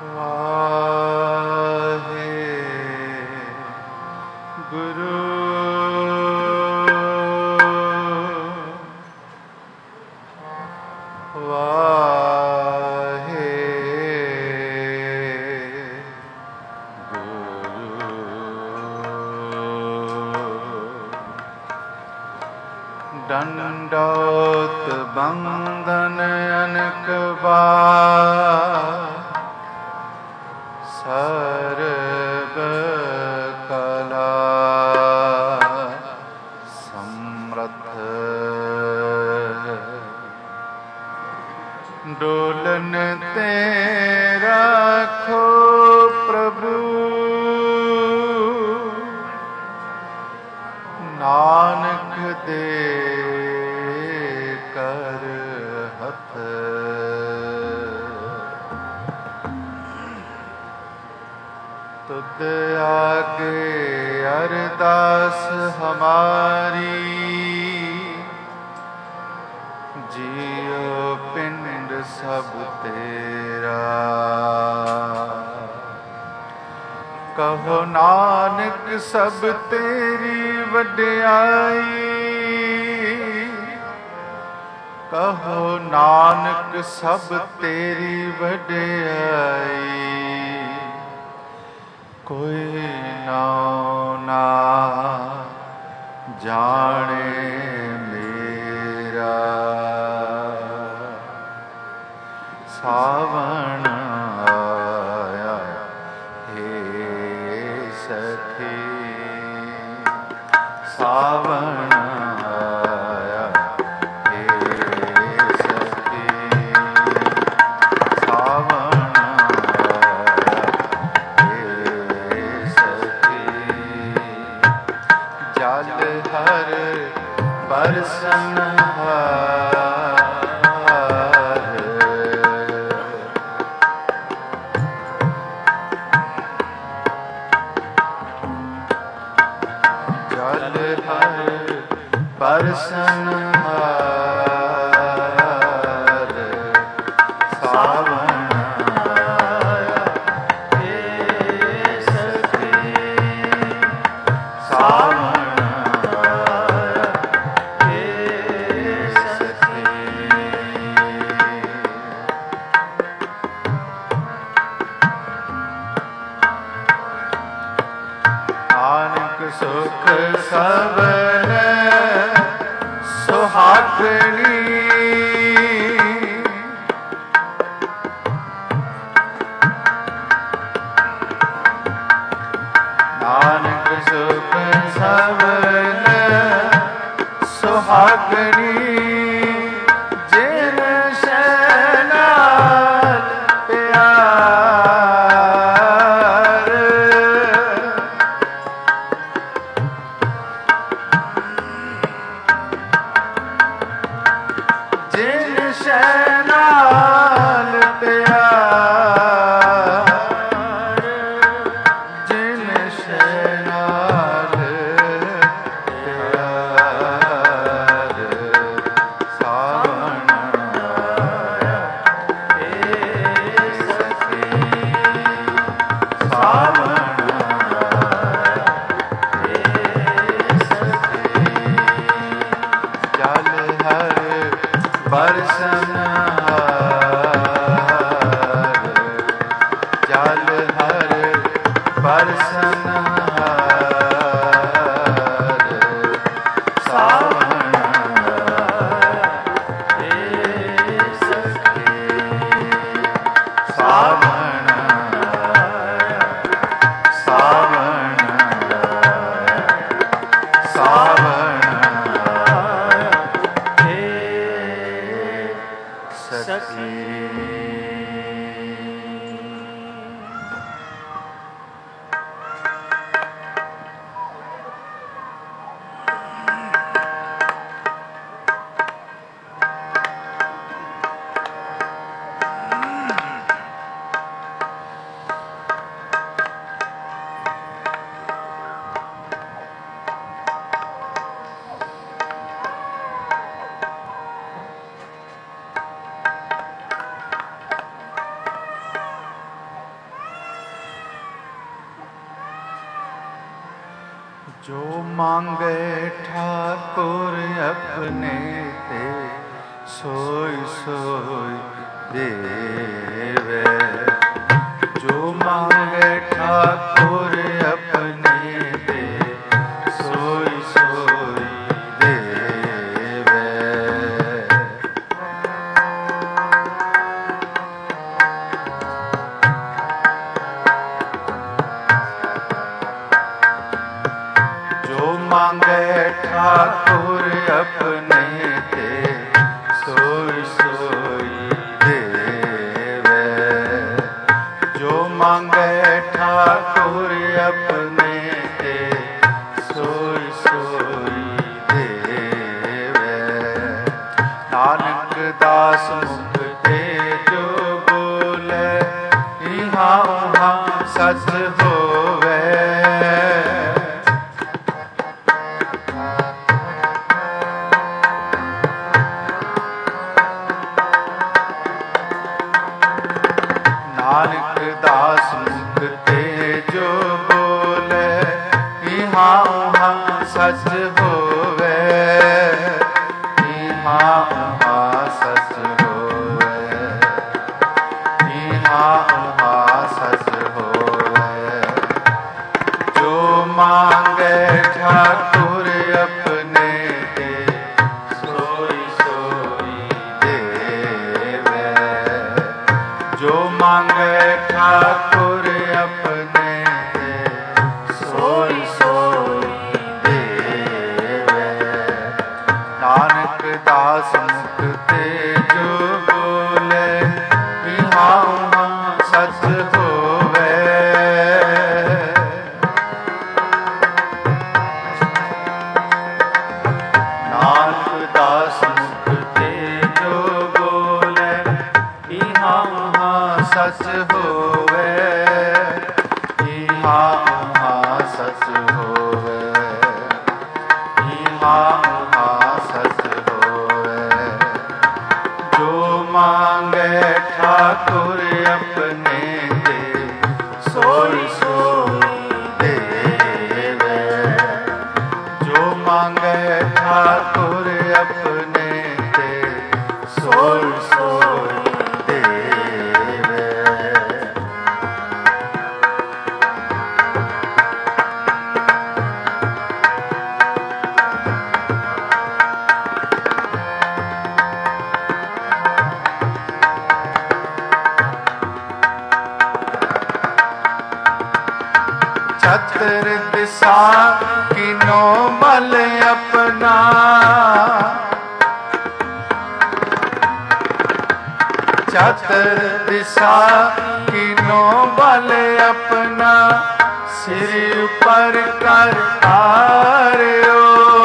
ਵਾਹਿਗੁਰੂ दंडोत बंधन अनक बार सर्व कला समर्थ डोलन ते राखो प्रभु नानक दे कर हथ तुद आगे अरदास हमारी जियो पिंड सब तेरा कहो नानक सब तेरी वड्याई कहो नानक सब तेरी वड्याई कोई नाम ना जाने मेरा सावन आया हे सखी सावन आया हे सखी सावन आया हे सखी जल हर बरसन परसन हार सावन आया हे सखी सावन आया हे सखी नानक सुख सबन सुहागणी नानक सुख सबन सुहागणी जिन शैनाल प्यार जिन शैनाल प्यार जिन शैनाल प्यार सावन आया हे सखी सावन आया हे सखी जल हर बरसन हार जल हर बरसन हार सावन आया हे सखी सावन आया सावन आया सावन आया हे सखी जो मांगे ठाकुर अपने ते सोई सोई देवे। जो मांगे ठाकुर अपने ते सोई सोई देवे। जो मांगे ठाकुर अपने ते सोई सोई देवे। जो मांगे ठाकुर अपने ते सोई सोई देवे। नानक दास मुख ते जो बोले इहाँ उहाँ सच होवे। नानक दास मुख ते जो बोले इहाँ उहाँ सच होवे। इहाँ उहाँ सच होवे। इहाँ उहाँ सच होवे। जो मांगे ठाकुर अपने ते सोई सोई देवे। जो मांगे ठाकुर अपने ते सोई सोई देवे। नानक दास मुख ते जो बोले इहाँ उहाँ सच होवे। नानक दास मुख ते जो बोले इहाँ उहाँ सच होवे। इहाँ उहाँ सच होवे। इहाँ उहाँ सच होवे। जो मांगे ठाकुर अपने ते सोई सोई देवे। जो मांगे ठाकुर अपने ते सोई सोई देवे। चतर दिशा किनो बल अपना। चतर दिशा किनो बल अपना। सिर पर कर तारियो।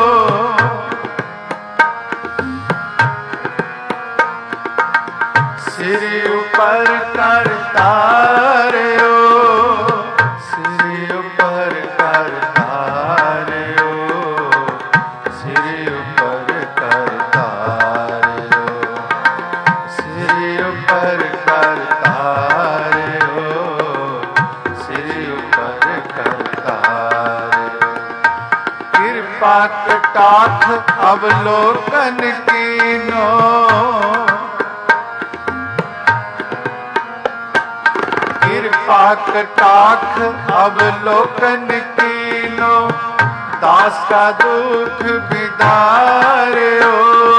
सिर पर कर तारियो। सिर पर कर तारियो। सिर पर कर तारियो। सिर पर कर तारियो। सिर पर कर तारियो। कृपा कटाक्ष अवलोकन कीनो। कृपा कटाक्ष अवलोकन कीनो। दास का दुख बिदारियो।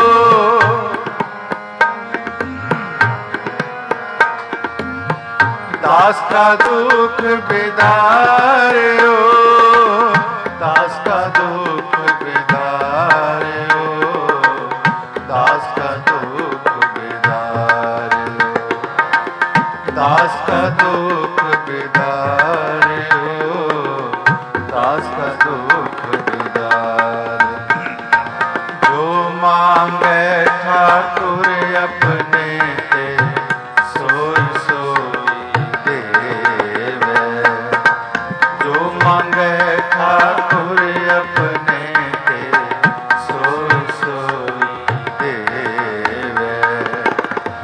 दास का दुख बिदारियो। दास का दुख बिदारियो। दास का दुख बिदारियो। दास का दुख बिदारियो। दास का दुख बिदारियो। जो मांगे ठाकुर अपने ते सोई सोई देवे। जो मांगे ठाकुर अपने ते सोई सोई देवे।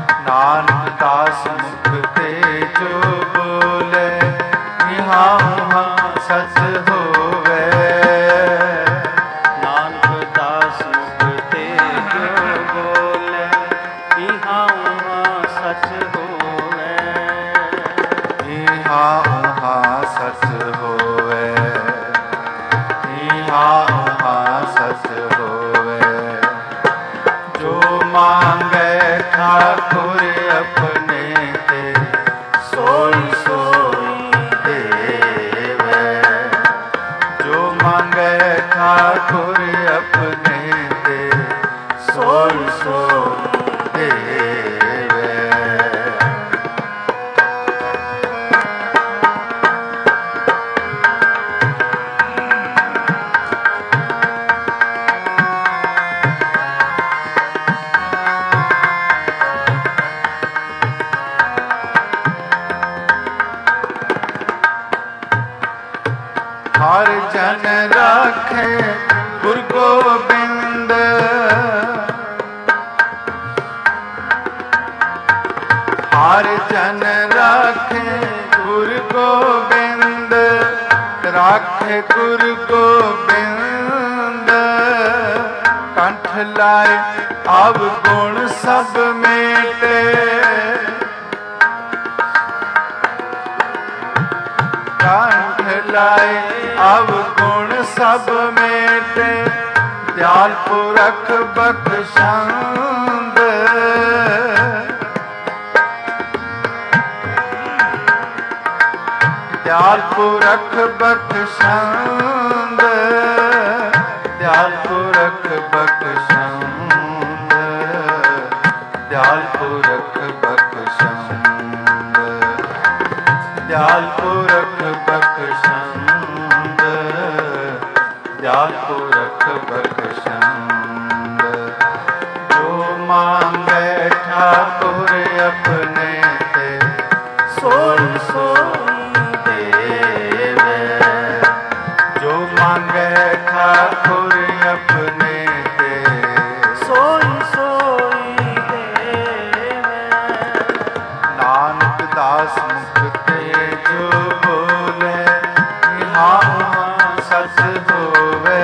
नानक दास मुख ते जो बोले इहाँ ठाकुर अपने ते सोई सोई देवे। हर जन राखे गुरु गोबिंद, हर जन राखे गुरु गोबिंद, राखे गुरु गोबिंद। कंठ लाए अवगुण सब मेटे, कंठ लाए अवगुण सब मेटे। दयाल पुरख बख्शंद, दयाल पुरख बख्शंद, दयाल पुरख बख्शंद, दयाल पुरख बख्शंद, दयाल पुरख बख्शंद, दयाल पुरख बख्शंद। जो मांगे ठाकुर अपने ते सोई सोई देवे। जो मांगे ठाकुर अपने ते सोई सोई देवे। नानक दास मुख ते जो बोले, हाँ सच होवे।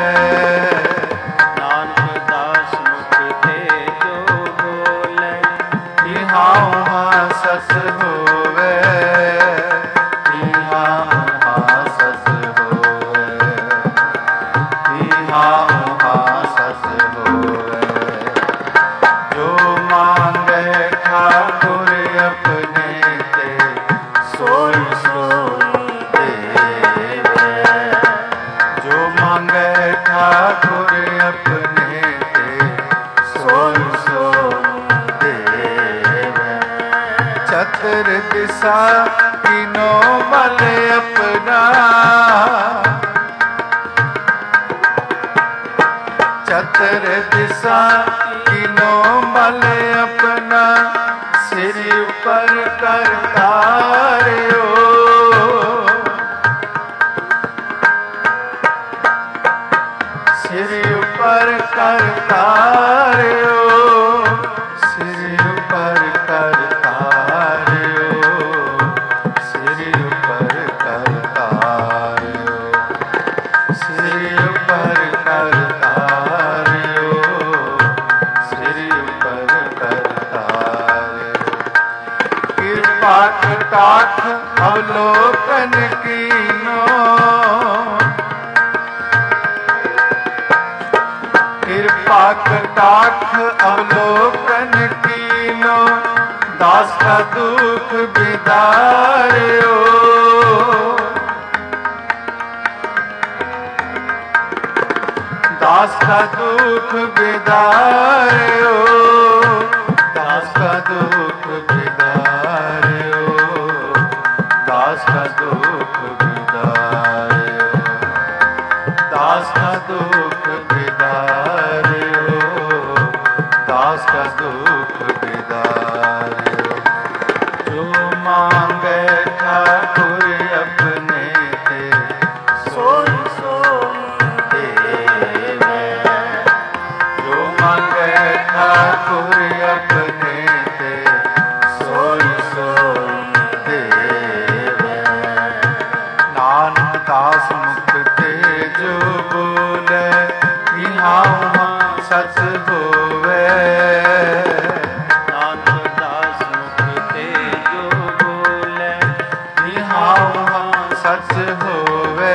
नानक दास मुख ते जो बोले, हाँ सच होवे। हाँ सच होवे, हाँ सच होवे। जो मांगे ठाकुर अपने ते सोई सोई देवे। जो मांगे ठाकुर अपने ते सोई सोई देवे। चतर दिशा तीनों बल अपना, चतर दिशा तीनों बल अपना। सिर पर करतारियो, सिर पर करतारियो, सिर पर करतारियो, सिर पर करतारियो, सिर पर करतारियो, सिर पर करतारियो। कृपा कटाक्ष अवलोकन कीनो, कृपा कटाक्ष अवलोकन कीनो। दास का दुख बिदारियो, दास का दुख बिदारियो, दास का दुख बिदारियो, दास का दुख बिदारियो, दास का दुख बिदारियो, दास का दुख बिदारियो। जो मांगे ठाकुर अपने ते सोई सोई देवे। जो मांगे ठाकुर अपने ते सोई सोई देवे। नानक दास मुख ते जो बोले, हाँ सच होवे। नानक दास मुख ते जो बोले, हाँ सच होवे।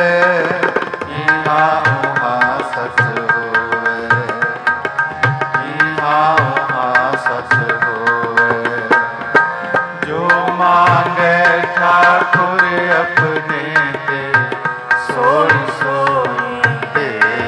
हाँ सच होवे, हाँ सच होवे। जो मांगे ठाकुर अपने ते सोई सोई दे।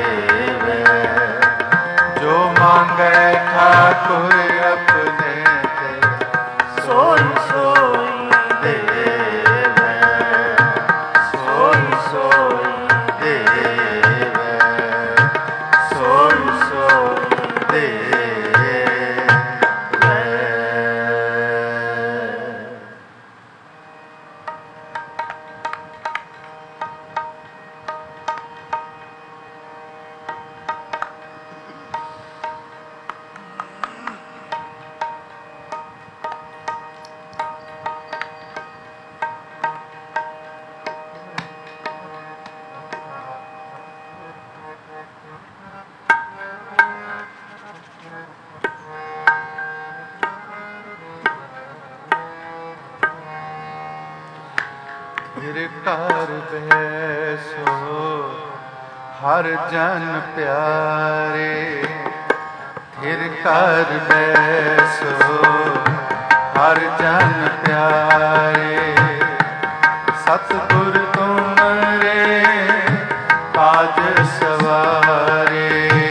ਫਿਰ ਘਰ ਬੈਸੋ ਹਰ ਜਨ ਪਿਆਰੇ, ਫਿਰ ਘਰ ਬੈਸੋ ਹਰ ਜਨ ਪਿਆਰੇ, ਸਤਿਗੁਰ ਤੁਮਰੇ ਕਾਜ ਸਵਾਰੇ।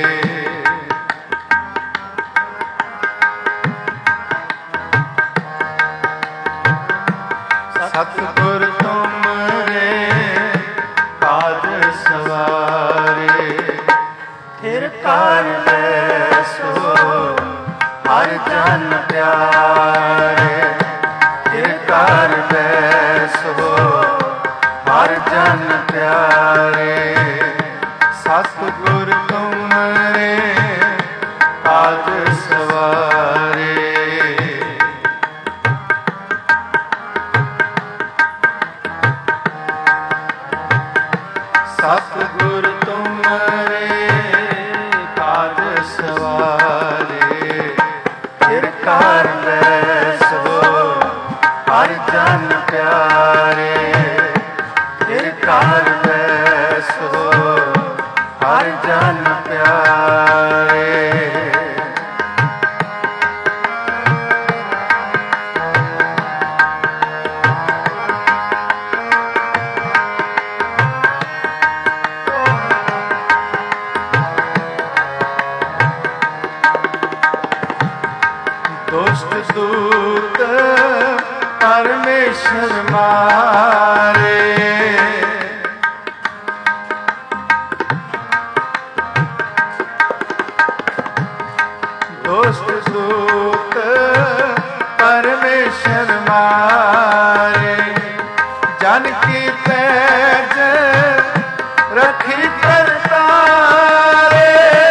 ਸਤਿਗੁਰ ਤੁਮਰੇ ਕਾਜ ਸਵਾਰੇ, ਫਿਰ ਘਰ ਬੈਸੋ ਹਰ ਜਨ ਪਿਆਰੇ, ਫਿਰ ਘਰ ਬੈਸੋ ਹਰ ਜਨ ਪਿਆਰੇ, ਸਤਿਗੁਰ ਤੁਮਰੇ ਕਾਜ ਸਵਾਰੇ। ਸਤਿਗੁਰ ਤੁਮਰੇ ਕਾਜ ਸਵਾਰੇ, ਫਿਰ ਘਰ ਬੈਸੋ ਹਰ ਜਨ ਪਿਆਰੇ, ਫਿਰ ਘਰ ਬੈਸੋ ਹਰ ਜਨ ਪਿਆਰੇ। ਦੁਸ਼ਟ ਦੂਤ ਪਰਮੇਸ਼ਰ ਮਾਰੇ, ਦੁਸ਼ਟ ਦੂਤ ਪਰਮੇਸ਼ਰ ਮਾਰੇ, ਜਨ ਕੀ ਪੈਜ ਰਖੀ ਕਰਤਾਰੇ,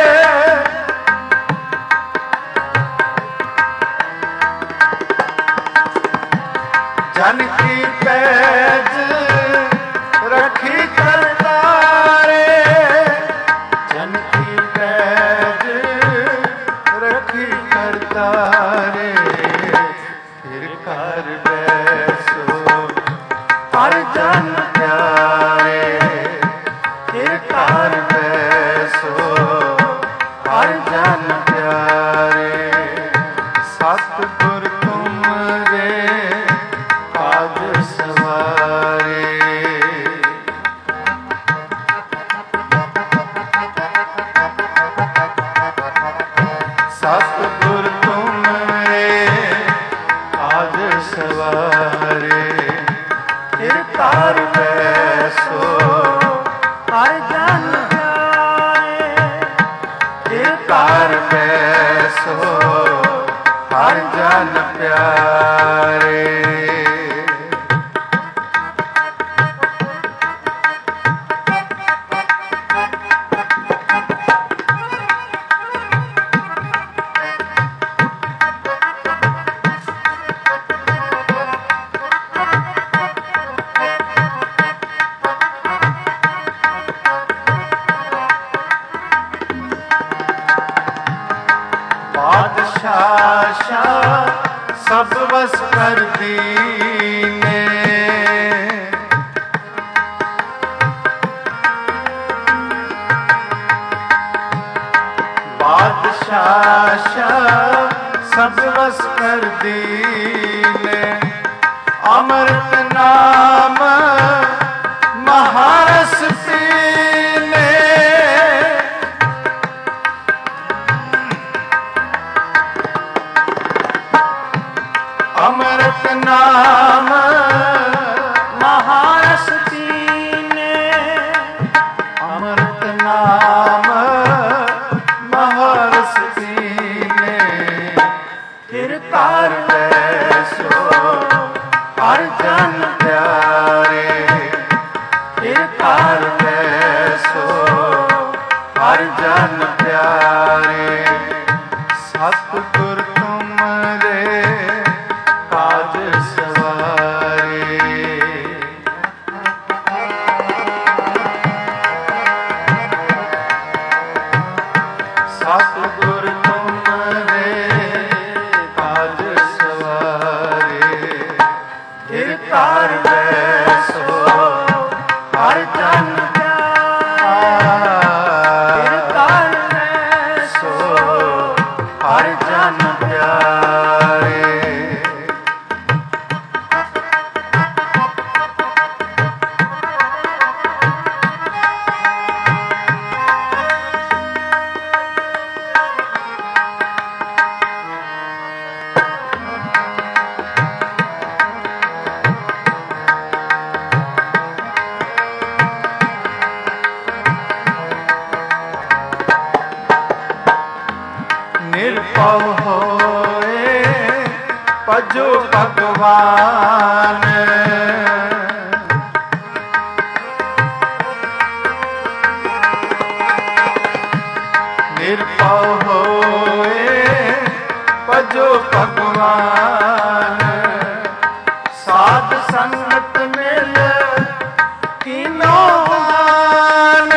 ਜਨ ਕੀ ਪੈਜ ਰਖੀ ਕਰਤਾਰੇ, ਜਨ ਕੀ ਪੈਜ ਰਖੀ ਕਰਤਾਰੇ, ਫਿਰ ਘਰ ਬੈਸੋ ਹਰ ਜਨ ਪਿਆਰੇ, ਫਿਰ ਘਰ ਬੈਸੋ ਹਰ ਜਨ ਪਿਆਰੇ, ਸਤਿਗੁਰ ਤੁਮਰੇ ਕਾਜ ਸਵਾਰੇ। ਸਤਿਗੁਰ ਤੁਮਰੇ ਕਾਜ ਸਵਾਰੇ, ਫਿਰ ਘਰ ਬੈਸੋ ਹਰ ਜਨ ਪਿਆਰੇ, ਫਿਰ ਘਰ ਬੈਸੋ ਹਰ ਜਨ ਪਿਆਰੇ। ਬਾਦਸ਼ਾਹ ਸਭ ਵਸ ਕਰ ਦੀਨੇ, ਬਾਦਸ਼ਾਹ ਸਭ ਵਸ ਕਰ ਦੀਨੇ, ਅੰਮ੍ਰਿਤ ਨਾਮ ਮਹਾਰਸ ਪੀਨੇ, ਅੰਮ੍ਰਿਤ ਨਾਮ ਮਹਾਰਸ ਪੀਨੇ, ਅੰਮ੍ਰਿਤ ਨਾਮ ਮਹਾਰਸ ਪੀਨੇ, ਫਿਰ ਘਰ ਬੈਸੋ ਹਰ ਜਨ ਪਿਆਰੇ, ਫਿਰ ਘਰ ਬੈਸੋ ਹਰ ਜਨ ਪਿਆਰੇ, ਸਤਿਗੁਰ ਤੁਮਰੇ ਕਾਜ ਸਵਾਰੇ। ਸਤਿਗੁਰ ਤੁਮਰੇ ਕਾਜ ਸਵਾਰੇ, ਫਿਰ ਫਿਰ ਘਰ ਬੈਸੋ ਹਰ ਜਨ ਫਿਰ ਘਰ ਬੈਸੋ ਹਰ ਜਨ ਪਿਆਰੇ। ਨਿਰਭਉ ਹੋਏ ਭਜੋ ਭਗਵਾਨ, ਨਿਰਭਉ ਹੋਏ ਭਜੋ ਭਗਵਾਨ, ਸਾਧ ਸੰਗਤ ਮਿਲ ਕੀਨੋ ਮਾਨ।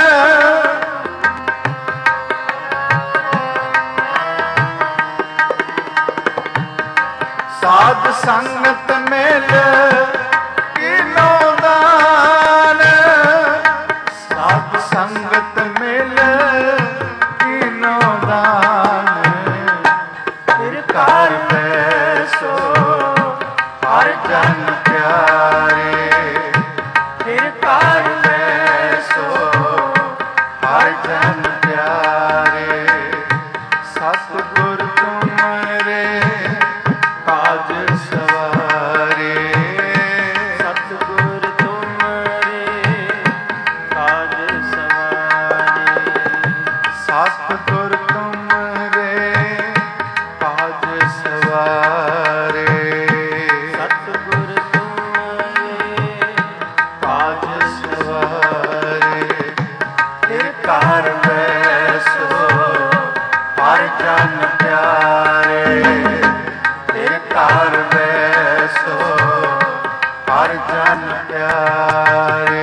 ਸਾਧ ਸੰਗਤ ਮਿਲ ਕੀਨੋ ਦਾਨ, ਸਾਧ ਸੰਗਤ ਮਿਲ ਕੀਨੋ ਦਾਨ। ਫਿਰ ਘਰ ਬੈਸੋ ਹਰ ਜਨ ਪਿਆਰੇ, ਫਿਰ ਘਰ ਬੈਸੋ ਹਰ ਜਨ ਪਿਆਰੇ। ਸਤਿਗੁਰ ਤੁਮਰੇ ਕਾਜ ਸਵਾਰੇ, ਸਤਿਗੁਰ ਤੁਮਰੇ ਕਾਜ ਸਵਾਰੇ, ਸਤਿਗੁਰ ਤੁਮਰੇ ਕਾਜ ਸਵਾਰੇ, ਸਤਿਗੁਰ ਤੁਮਰੇ ਕਾਜ ਸਵਾਰੇ। ਫਿਰ ਘਰ ਬੈਸੋ ਹਰ ਜਨ ਪਿਆਰੇ, ਫਿਰ ਘਰ ਬੈਸੋ ਹਰ ਜਨ ਪਿਆਰੇ।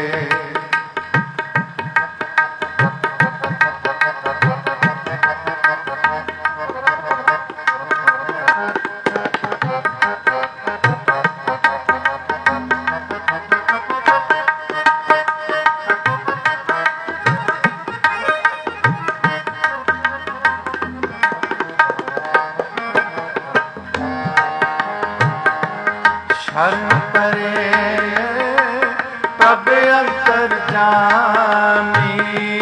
ਸ਼ਰਨ ਪਰੇ ਪ੍ਰਭ ਅੰਤਰ ਜਾਮੀ,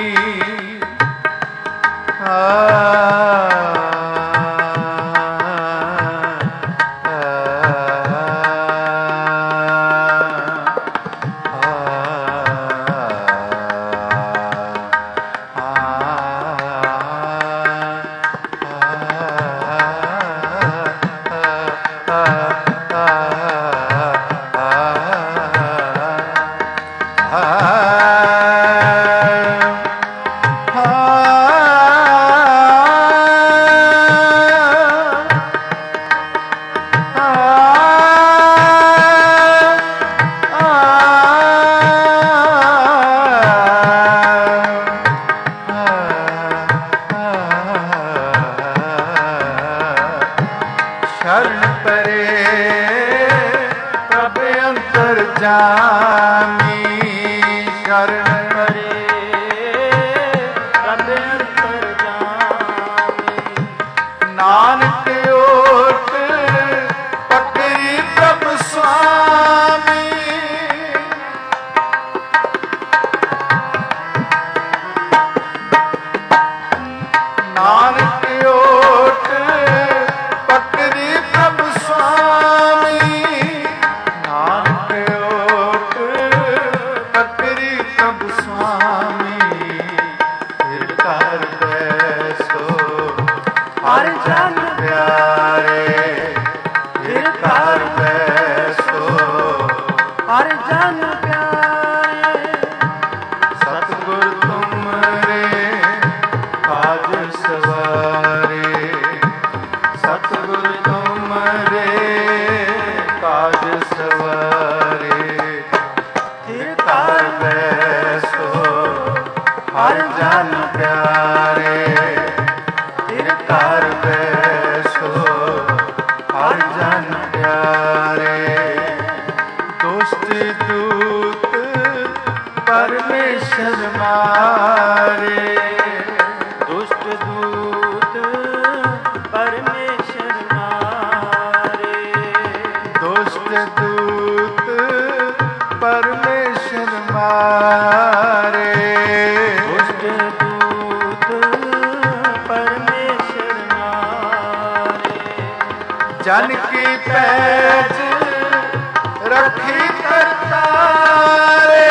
ਸ਼ਰਨ ਪਰੇ ਪ੍ਰਭ ਅੰਤਰ ਜਾਮੀ, ਸ਼ਰਨ ਪਰੇ ਪ੍ਰਭ ਅੰਤਰ ਜਾਮੀ। ਨਾਨਕ ਓਟ ਪਕੜੀ ਪ੍ਰਭ ਸੁਆਮੀ, ਨਾਨਕ ਓਟ ਪਕੜੀ ਪ੍ਰਭ ਸੁਆਮੀ, ਨਾਨਕ ਓਟ ਪਕੜੀ ਪ੍ਰਭ ਸੁਆਮੀ। ਫਿਰ ਘਰ ਬੈਸੋ ਹਰ ਜਨ ਪਿਆਰੇ, ਫਿਰ ਘਰ ਬੈਸੋ ਹਰ ਜਨ ਪਿਆਰੇ। ਸਤਿਗੁਰ ਤੁਮਰੇ ਕਾਜ ਸਵਾਰੇ, ਸਤਿਗੁਰ ਤੁਮਰੇ ਕਾਜ ਸਵਾਰੇ। ਫਿਰ ਘਰ ਬੈਸੋ ਹਰ ਜਨ ਪਿਆਰੇ, ਫਿਰ ਘਰ ਬੈਸੋ ਹਰ ਜਨ ਪਿਆਰੇ। पैज रखी करतारे।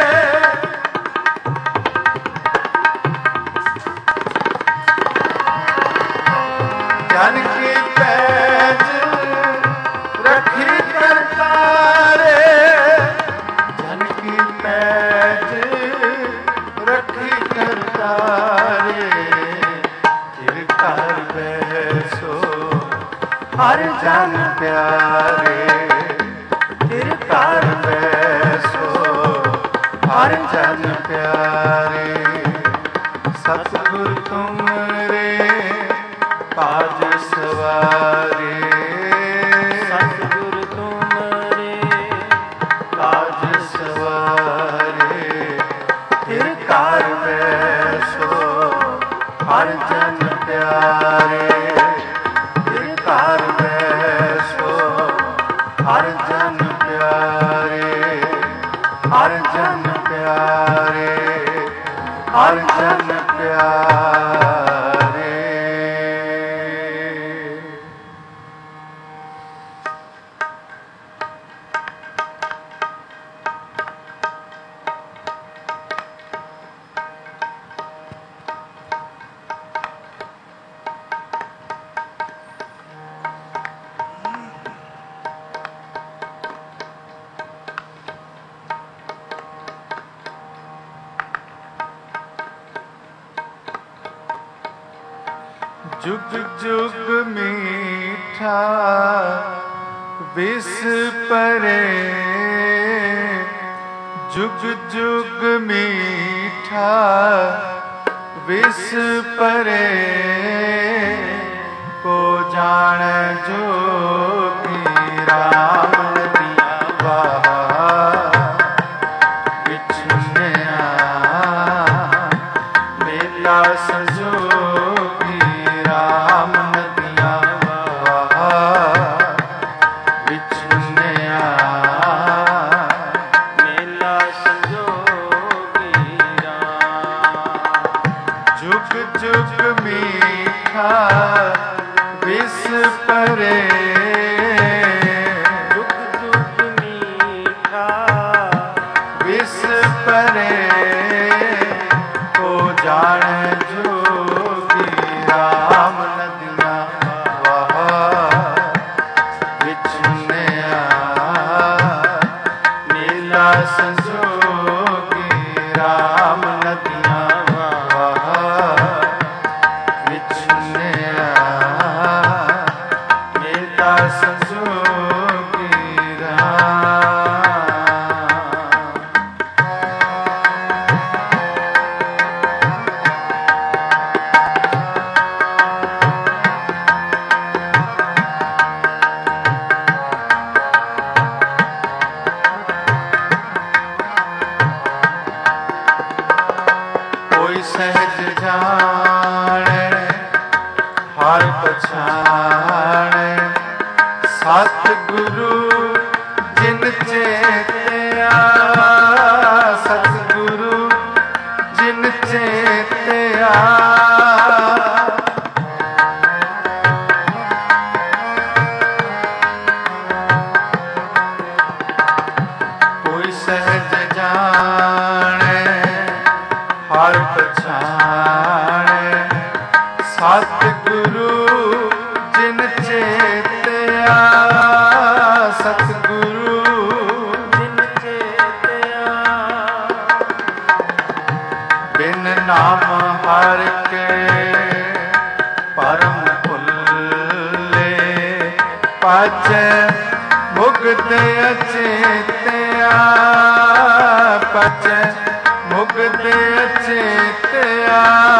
जन की पैज रखी करतारे। जन की पैज रखी करतारे। फिर कर बैसो हर जन प्यारे। फिर कर बैसो हर जन प्यारे। सतगुर तुमरे काज सवारे। सतगुर तुमरे काज सवारे। फिर कर बैसो हर जन प्यारे। फिर कर बैसो हर जन प्यारे। हर जन प्यारे। हर जन प्यारे। जुग जुग मीठा विस परे। जुग जुग मीठा विस परे। को जान जोगी राम दिया वाहा। विछुनिया मेला संजोगी राम नदिया वाहा। विछुनिया मेला संजोगी राम। जुग जुग मीठा विस परे। जुग जुग मीठा विस परे। को जान जोगी राम नदिया वाहा। विछुनिया मेला संजोगी राम नदिया वाहा। विछुनिया मेला संजोगी राम। कोई सहज जाने हर पछाने। सतगुरु जिन चेतिया। सतगुरु जिन चेतिया। कोई सहज जाने हर पछाने। सतगुरु जिन चेतिया। सतगुरु जिन चेतिया। बिन नाम हर के परम भुल्ले। पाछे मुगत अचेतिया। पाछे मुगत अचेतिया।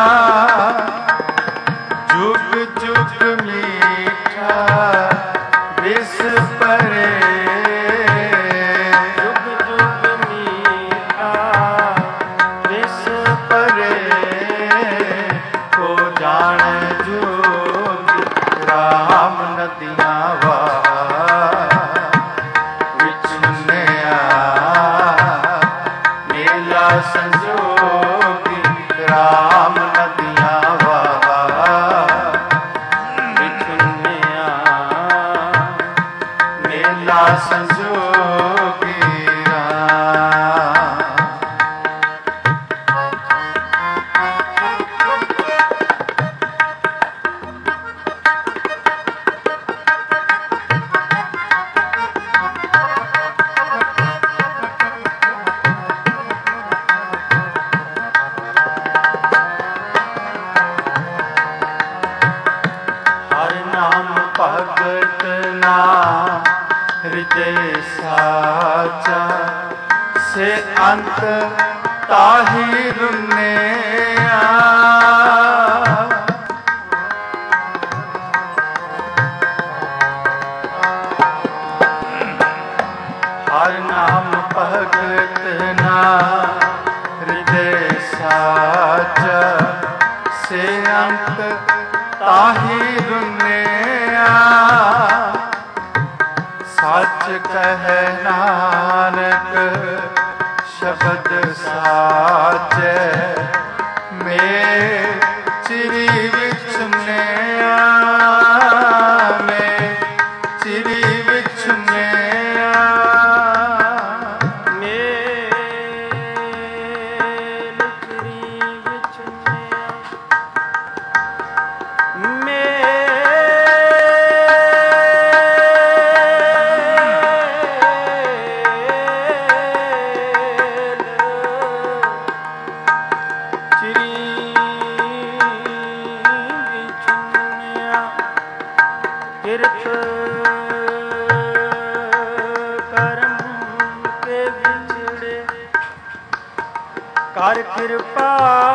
जुग जुग मीठा विस परे। जुग जुग मीठा विस परे। को जान जोगी राम नदिया वाहा। विछुनिया मेला संजोगी राम नदिया वाहा। साचा से अंत ताहि रुनिया। हर नाम भगत ना हृदय साचा से अंत ताहि रुनिया। सच कहे नानक शब्द साचे में चिरी विचुनिया। में चिरी विचुनिया। ਕਰ ਕਿਰਪਾ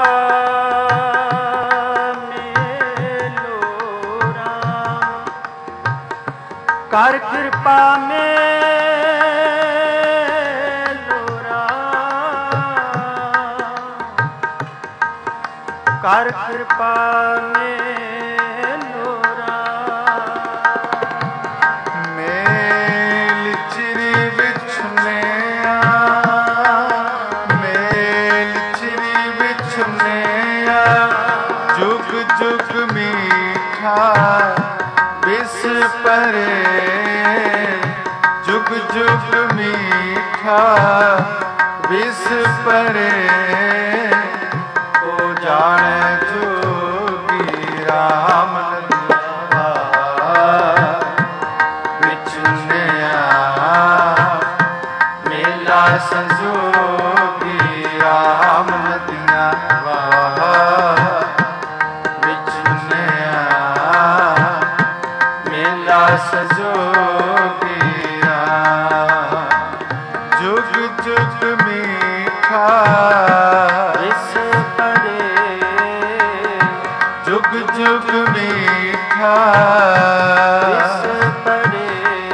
ਮੇਲੋ ਰਾਮ। ਕਰ ਕਿਰਪਾ ਮੇਲੋ ਰਾਮ। ਕਰ ਕਿਰਪਾ ਮੇਲੋ ਰਾਮ। ਮੇਲ ਚਿਰੀ ਵਿਛੁਨਿਆ। जुग जुग मीठा बिस परे। जुग जुग मीठा बिस परे। तो जाने जोगी राम विचुनिया। मेला संजोगी राम नदिया सजोगिया। जुग जुग मीठा बिस परे। जुग जुग मीठा बिस परे।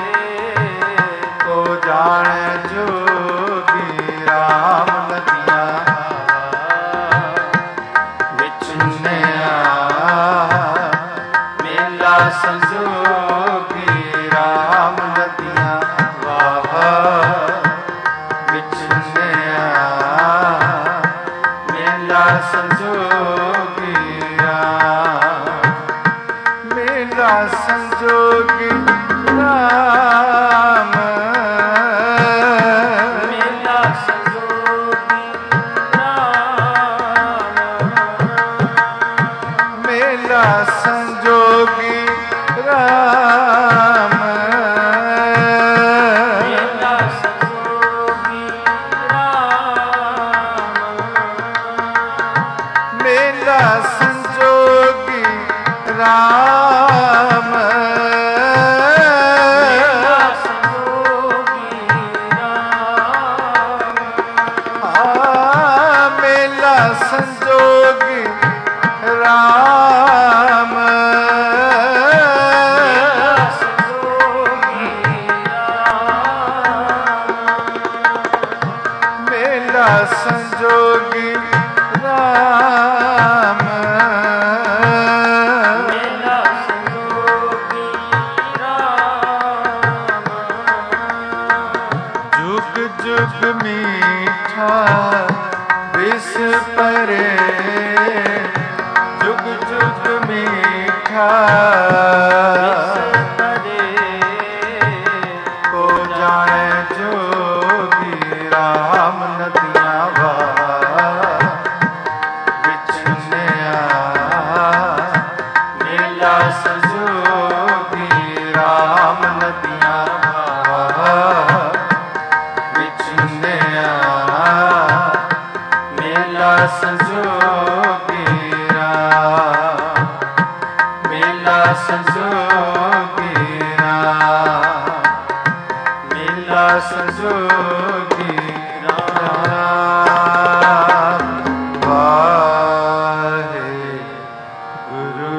तो जाने जोगी राम नदिया विचुनिया। मेला संजोगी राम नदिया वाहा विचुनिया। मेला संजोगी मेला संजोगी राम। मेला संजोगी राम। मेला संजोगी राम। मेला संजोगी राम। मेला संजोगी राम। मेला संजोगी राम। मेला संजोगी राम। मेला संजोगी राम। मेला संजोगी राम। जुग जुग मीठा बिस परे। जुग जुग मीठा को जाने जोगी राम नदिया विचुनिया। मेला संजोगी राम नदिया विचुनिया। मेला संजोगी राम। मेला संजोगी राम। मेला संजोगी ਸੰਜੋਗੀ ਰਾਮ ਵਾਹਿਗੁਰੂ।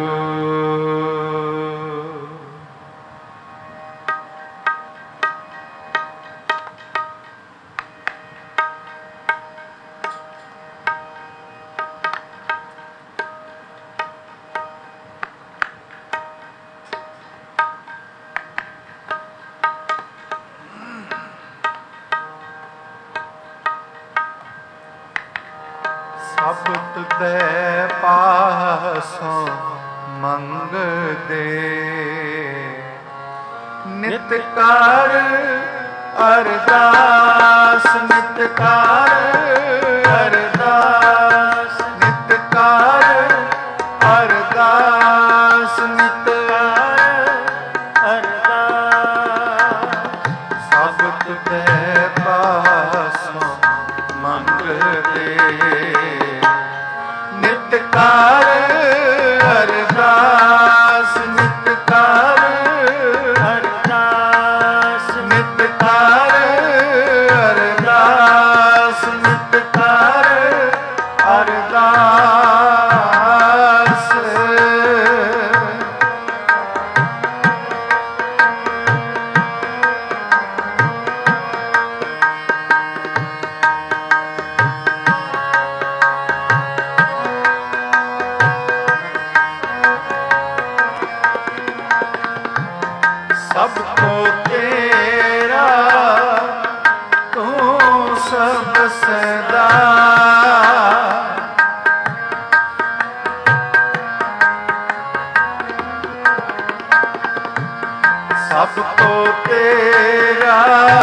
ਸਭ ਤੁਧੈ ਪਾਸੋਂ ਮੰਗਦੇ, ਨਿਤ ਕਰ ਅਰਦਾਸ, ਨਿਤ ਕਰ ਅਰਦਾਸ, ਨਿਤ ਕਰ ਅਰਦਾਸ, ਨਿਤ ਕਰ ਅਰਦਾਸ। ਸਭ ਤੁਧੈ ਪਾਸੋਂ ਮੰਗਦੇ, ਨਿਤ ਕਰ ਅਰਦਾਸ, ਨਿਤ ਕਰ ਅਰਦਾਸ, ਨਿਤ ਕਰ ਅਰਦਾਸ, ਨਿਤ ਕਰ ਅਰਦਾਸ। ਸਭ ਕੋ ਤੇਰਾ ਤੂੰ ਸਭ ਸਦਾ, ਸਭ ਕੋ ਤੇਰਾ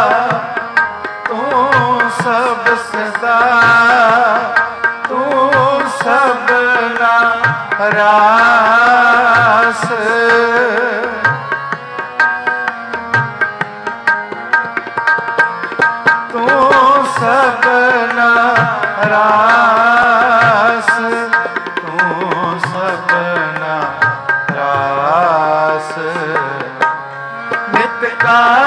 ਤੂੰ ਸਭ ਸਦਾ, ਤੂੰ ਸਭਨਾ ਰਾਸ। ਤੂੰ ਸਭਨਾ ਰਾਸ, ਤੂੰ ਸਭਨਾ ਰਾਸ। ਨਿਤ ਕਰ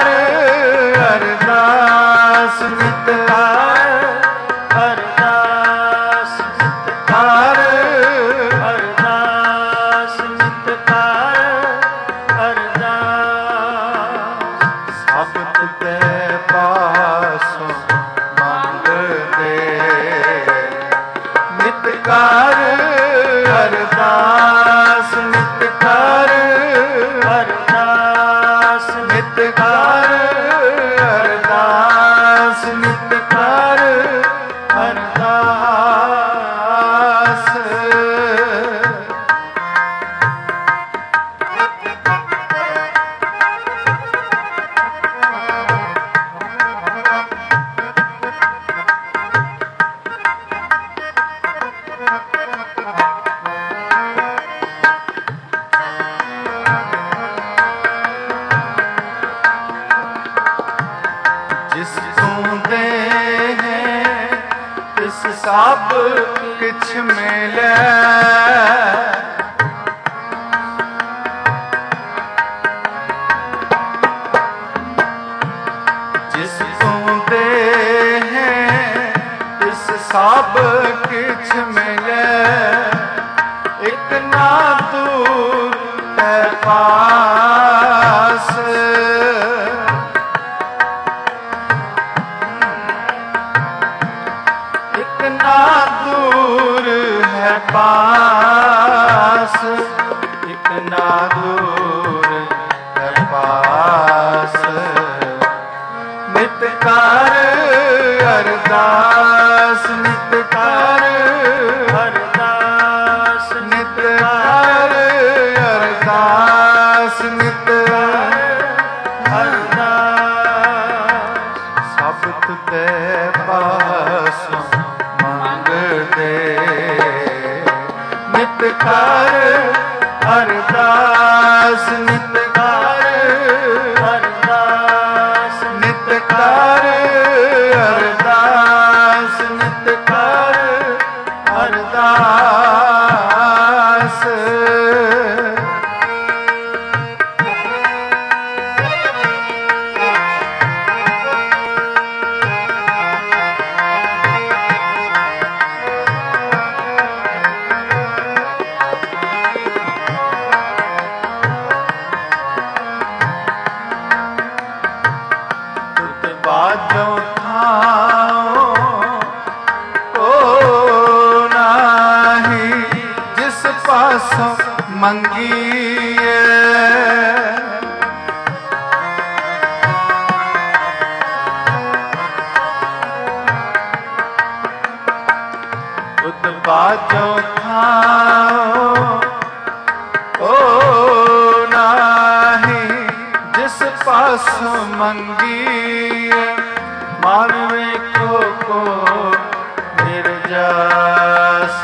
ਅਰਦਾਸ, ਨਿਤ ਕਰ ਅਰਦਾਸ, ਨਿਤ ਕਰ ਅਰਦਾਸ, ਨਿਤ ਕਰ ਅਰਦਾਸ। ਸਭ ਤੁਧੈ ਪਾਸੋਂ ਮੰਗਦੇ, ਨਿਤ ਕਰ ਅਰਦਾਸ, ਨਿਤ ਕਰ ਅਰਦਾਸ, ਨਿਤ ਕਰ ਅਰਦਾਸ, ਨਿਤ ਕਰ ਅਰਦਾਸ। ਜਿਸ ਤੂੰ ਦੇ ਹੈ ਤਿਸ ਸਭ ਕਿਛ ਮਿਲੈ, ਜਿਸ ਤੂੰ ਦੇ ਹੈ ਤਿਸ ਸਭ ਕਿਛ ਮਿਲੈ। ਇਕ ਨਾ ਦੂਰ ਤੈ ਪਾਸ, ਇਕ ਨਾ ਦੂਰ ਹੈ ਪਾਸ, ਇਕ ਨਾ ਦੂਰ ਹੈ ਪਾਸ। ਨਿਤ ਕਰ ਅਰਦਾਸ, ਨਿਤ ਕਰ ਅਰਦਾਸ, ਨਿਤ ਕਰ ਅਰਦਾਸ, ਨਿਤ ਕਰ ਅਰਦਾਸ। ਸਭ ਤੁਧੈ ਪਾਸੋਂ ਮੰਗਦੇ, ਨਿਤ ਕਰ ਅਰਦਾਸ, ਨਿਤ ਕਰ ਅਰਦਾਸ, ਨਿਤ ਕਰ ਅਰਦਾਸ, ਨਿਤ ਕਰ ਅਰਦਾਸ। ਬਾਜੋ ਥਾਂ ਓ ਨਾਹੀ ਜਿਸ ਪਾਸ ਮੰਗੀ ਮਨ ਵੇਖੋ ਕੋ ਨਿਰਜਾਸ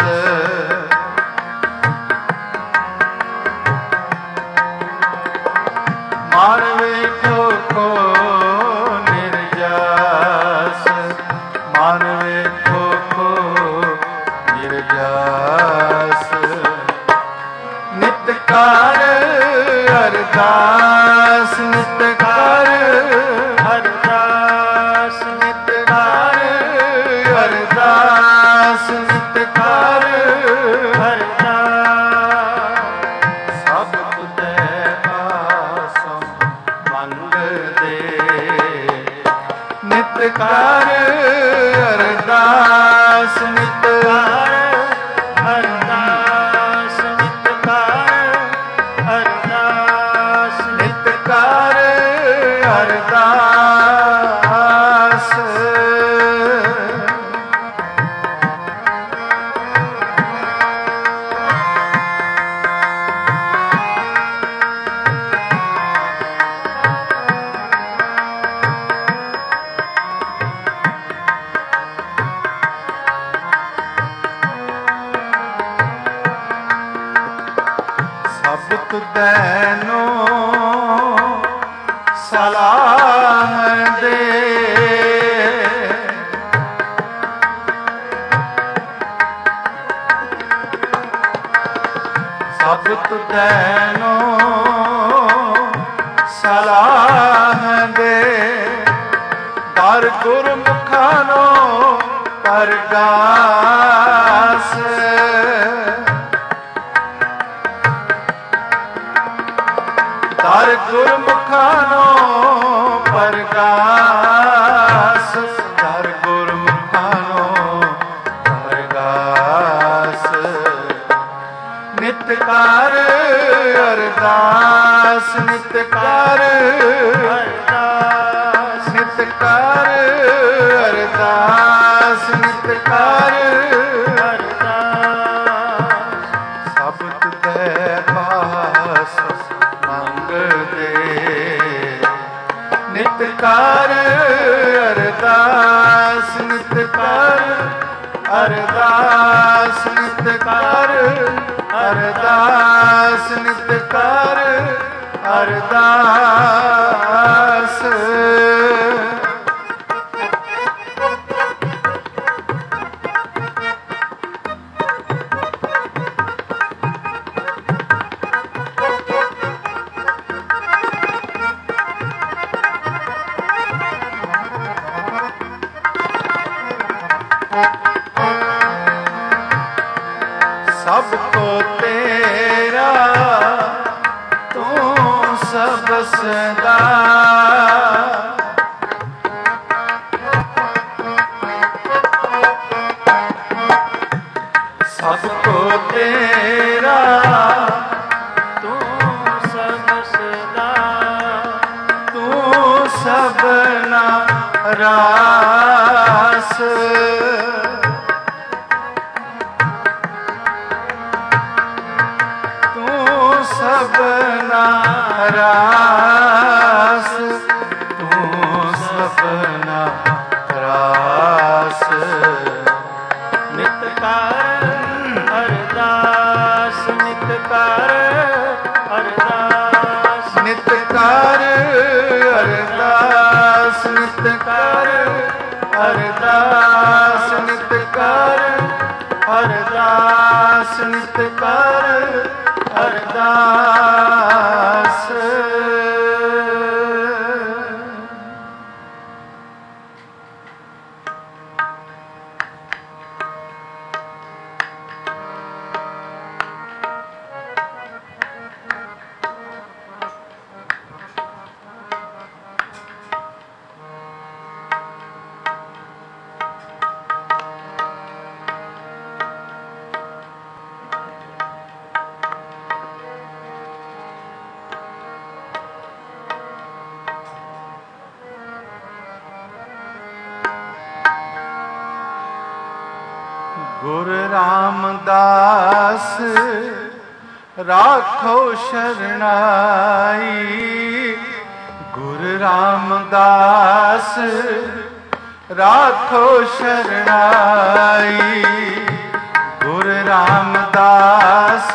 ਮਨ ਵੇਖੋ ਕੋ ਨਿਰਜਾਸ ਮਨ ਵੇਖੋ ਕੋ ਨਿਰਜਾਸ ਨਿਤ ਕਰ ਅਰਦਾਸ ਨਿਤ ਕਰ ਅਰਦਾਸ ਨਿਤ ਕਰ ਅਰਦਾਸ ਨਿਤ ਕਰ ਅਰਦਾਸ ਸਭ ਤੁਧੈ ਪਾਸੋਂ ਮੰਗਦੇ ਨਿਤ ਕਰ ਅਰਦਾਸ ਨਿਤ ਕਰ ਅਰਦਾਸ ਨਿਤ ਕਰ ਅਰਦਾਸ ਨਿਤ ਕਰ ਅਰਦਾਸ ਸਭ ਤੁਧੈਨੋ ਸਲਾਹ ਦੇ ਸਭ ਤੁਧੈਨੋ ਸਲਾਹ ਦੇ ਦਰ ਗੁਰਮੁਖਾਨੋ ਪਰਗਾਸ ਦਰ ਗੁਰਮੁਖਾਨੋ ਪਰਗਾਸ ਦਰ ਗੁਰਮੁਖਾਨੋ ਪਰਗਾਸ ਨਿਤ ਕਰ ਅਰਦਾਸ ਨਿਤ ਕਰ ਅਰਦਾਸ ਨਿਤ ਕਰ ਅਰਦਾਸ ਨਿਤ ਕਰ ਅਰਦਾਸ ਸਭ ਤੁਧੈ ਪਾਸ ਮੰਗਦੇ ਨਿਤ ਕਰ ਅਰਦਾਸ ਨਿਤ ਕਰ ਅਰਦਾਸ ਨਿਤ ਕਰ ਅਰਦਾਸ ਨਿਤ ਕਰ ਅਰਦਾਸ ਸਭ ਕੋ ਤੇਰਾ ਤੂੰ ਸਭ ਸਦਾ ਸਭ ਕੋ ਤੇਰਾ ਤੂੰ ਸਭ ਸਦਾ ਤੂੰ ਸਭਨਾ ਰਾਸ ਤੂੰ ਸਭਨਾ ਰਾਸ ਤੂੰ ਸਭਨਾ ਰਾਸ ਨਿਤ ਕਰ ਅਰਦਾਸ ਨਿਤ ਕਰ ਅਰਦਾਸ ਨਿਤ ਕਰ ਅਰਦਾਸ ਨਿਤ ਕਰ ਅਰਦਾਸ ਨਿਤ ਕਰ ਅਰਦਾਸ ਨਿਤ ਕਰ ਅਰਦਾਸ ਗੁਰ ਰਾਮਦਾਸ ਰਾਖੋ ਸ਼ਰਨਾਈ। ਗੁਰ ਰਾਮਦਾਸ ਰਾਖੋ ਸ਼ਰਨਾਈ। ਗੁਰ ਰਾਮਦਾਸ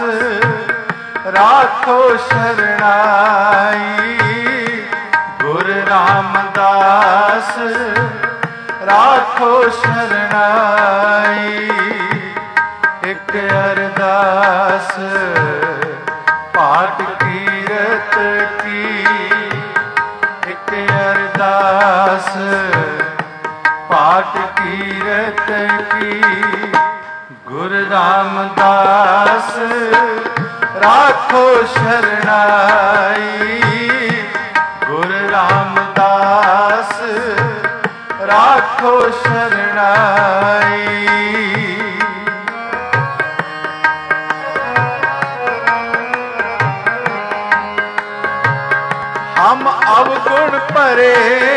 ਰਾਖੋ ਸ਼ਰਨਾਈ। ਗੁਰ ਰਾਮਦਾਸ ਰਾਖੋ ਸ਼ਰਨਾਈ। ਇੱਕ ਅਰਦਾਸ ਪਾਠ ਕੀਰਤ ਕੀ। ਇੱਕ ਅਰਦਾਸ ਪਾਠ ਕੀਰਤ ਕੀ। ਗੁਰ ਰਾਮਦਾਸ ਰਾਖੋ ਸ਼ਰਨਾਈ। ਗੁਰ ਰਾਮਦਾਸ ਰਾਖੋ ਸ਼ਰਨਾਈ। हम अवगुण परे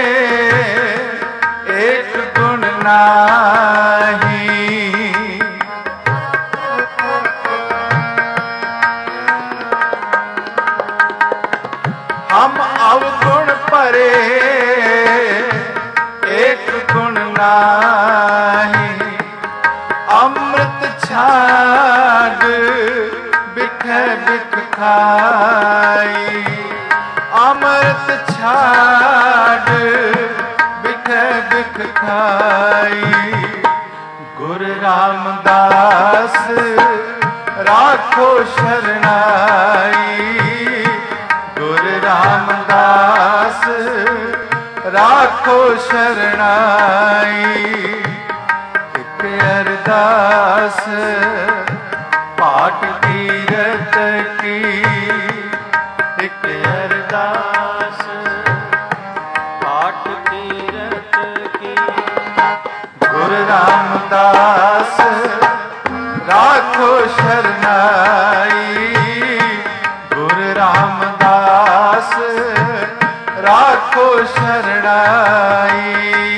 एक गुण नाही। हम अवगुण परे एक गुण नाही। अमृत छाड़ बिख बिख खाई। अमृत छाड़ बिख बिख खाई। गुर रामदास राखो शरनाई। गुर रामदास राखो शरनाई। एक अरदास पाठ तीरथ की। एक अरदास पाठ तीरथ की। गुर रामदास राखो शरनाई। गुर रामदास राखो शरनाई।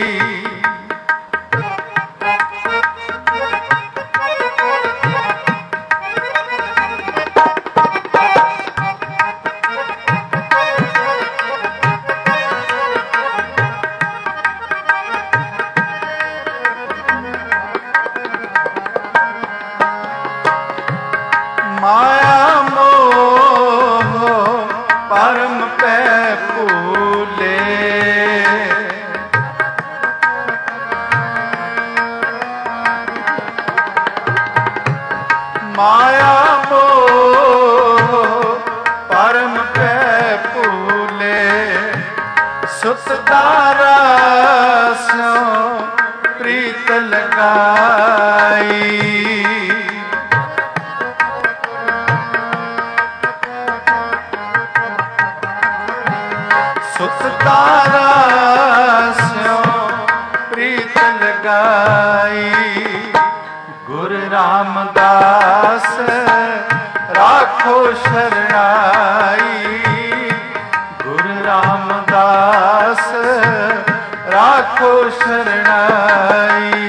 माया मोह परम पै भूले। माया मोह परम पै भूले। सुत दारा स्यों प्रीत लगाई। सुत तारा स्यों प्रीत लगाई। गुर रामदास राखो शरनाई। गुर रामदास राखो शरनाई।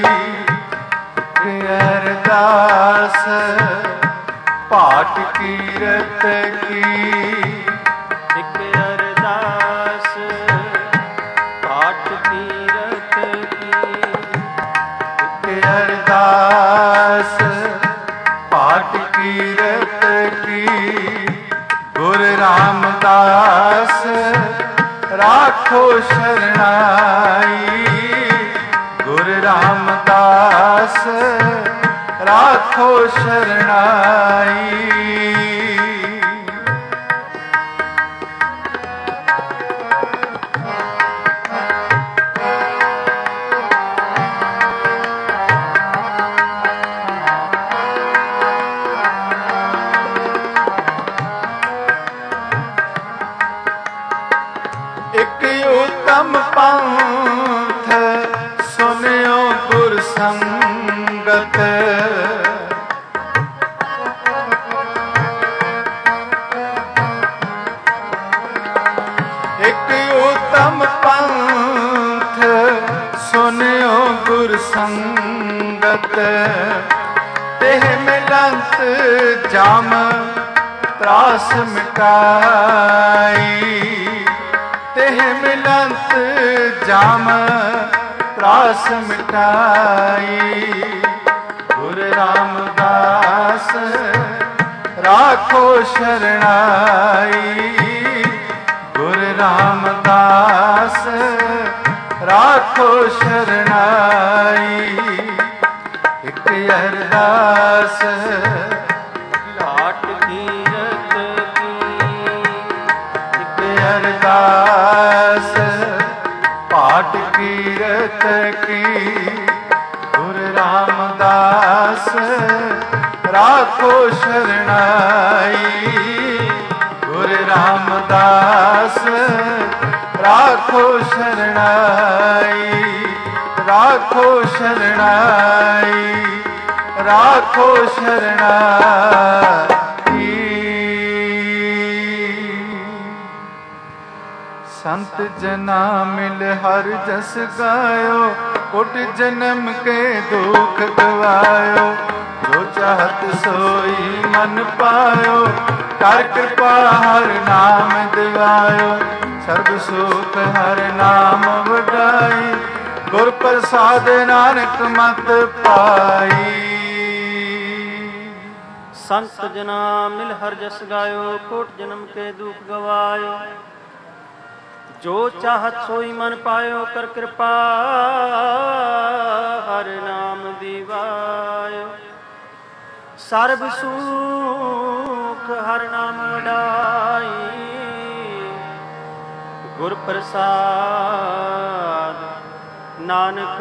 अरदास पाठ कीरत की। एक अरदास पाठ तीरथ की। एक अरदास पाठ कीरत की। गुर रामदास राखो शरनाई। गुर रामदास राखो शरनाई। एक उत्तम पंथ सुनियो गुर संगत। एक उत्तम पंथ सुनियो गुर संगत। तेह मिलंत जाम त्रास मिटाई, तेह मिलंत जाम त्रास मिटाई। गुरु रामदास राखो शरणाई, गुरु रामदास राखो शरणाई। एक अरदास घाट कीरत की, एक अरदास पाठ कीरत की। गुरु रामदास राखो शरणाई, गुरु रामदास राखो शरणाई, राखो शरणाई, राखो शरणाई। संत जना मिल हर जस गायो, कोटि जन्म के दुख गवायो। जो चाहत सोई मन पायो, कर कृपा हर नाम दिवायो। सर्ब सुख हर नाम वडाई, गुर प्रसाद नानक मत पाई। संत जना मिल हर जस गायो, कोट जन्म के दुख गवायो। जो चाहत सोई मन पायो, कर कृपा हर नाम दिवायो। सर्ब सुख हर नाम वडाई, गुर प्रसाद नानक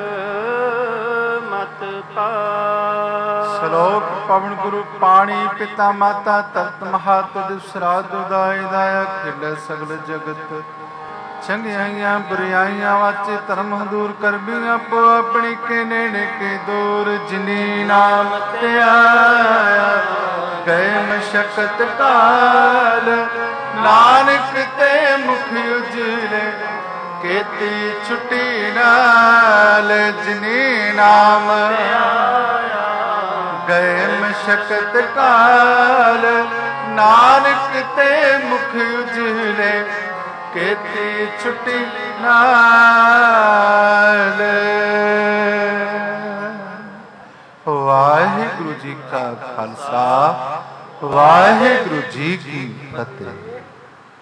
मत पाई। श्लोक पवन गुरु पाणी पिता माता तप्त महातुद श्राद्ध उदाय दाया खिल सगल जगत। चंगियाइयां बुराइयां वाचे धर्म दूर कर भी आपो अपनी के नेड़े के दूर। जिनी नाम ते आया गए मशक्कत काल, नानक ते मुख उजले केती छुट्टी नाल। जिनी नाम गए मशक्कत काल, नानक ते मुख उजले केती छुट्टी नाल। वाहिगुरु जी का खालसा, वाहिगुरु जी की फतेह।